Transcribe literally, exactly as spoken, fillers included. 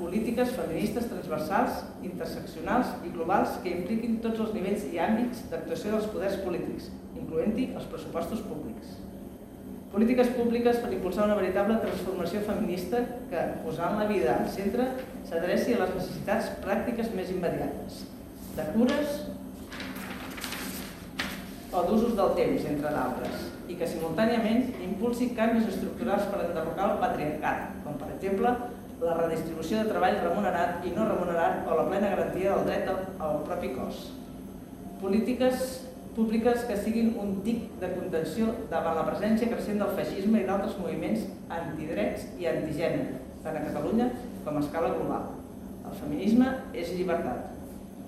polítiques feministes transversals, interseccionals i globals que impliquin tots els nivells i àmbits d'actuació dels poders polítics, incloent-hi els pressupostos públics. Polítiques públiques per impulsar una veritable transformació feminista que, posant la vida al centre, s'adreci a les necessitats pràctiques més immediates, de cures o d'usos del temps, entre d'altres, i que simultàniament impulsi canvis estructurals per enderrocar el patriarcat, com per exemple la redistribució de treball remunerat i no remunerat o la plena garantia del dret al propi cos. Polítiques públiques que siguin un dic de contenció davant la presència creixent del feixisme i d'altres moviments antidrets i antigènere, tant a Catalunya com a escala global. El feminisme és llibertat.